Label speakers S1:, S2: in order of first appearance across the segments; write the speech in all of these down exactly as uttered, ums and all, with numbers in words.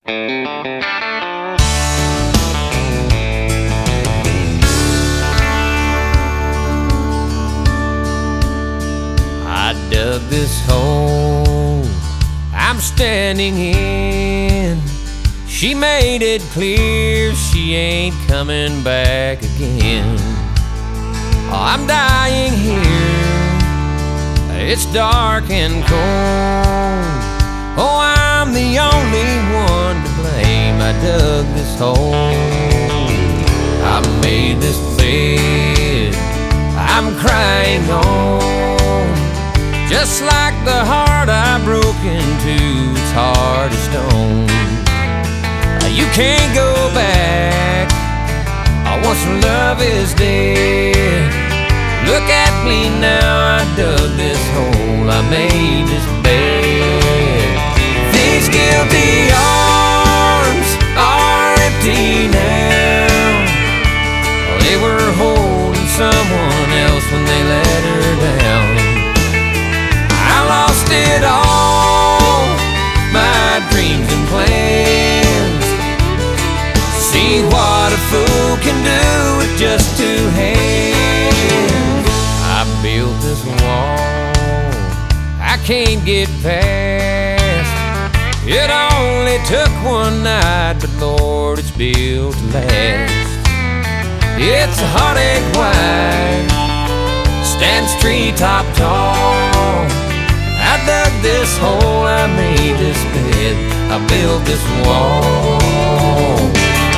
S1: I dug this hole I'm standing in. She made it clear she ain't coming back again. Oh, I'm dying here, it's dark and cold. Oh, I'm the only one to blame. I dug this hole, I made this bed, I'm crying on. Just like the heart I broke into, it's hard as stone. You can't go back, once love is dead. Look at me now, I dug this hole, I made this bed. These guilty arms are empty now. They were holding someone else when they let her down. I lost it all, my dreams and plans. See what a fool can do with just two hands. I built this wall I can't get past. It only took one night, but Lord, it's built to last. It's a heartache wide, stands treetop tall. I dug this hole, I made this bed, I built this wall.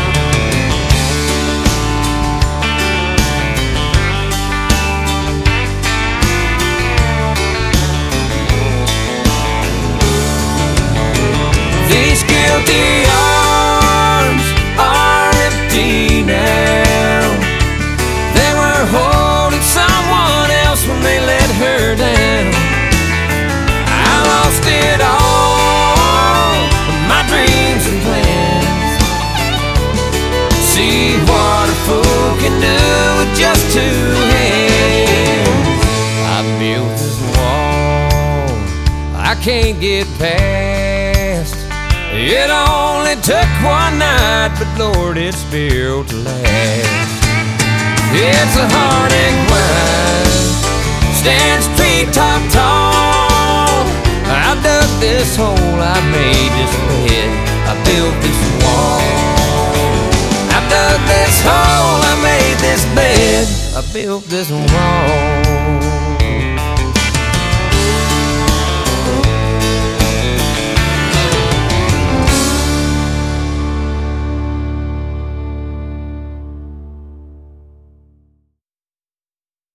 S1: These guilty arms are empty now. They were holding someone else when they let her down. I lost it all, my dreams and plans. See what a fool can do with just two hands. I built this wall I can't get past. It only took one night, but Lord, it's built to last. It's a heartache wide, stands treetop tall. I dug this hole, I made this bed, I built this wall. I dug this hole, I made this bed, I built this wall.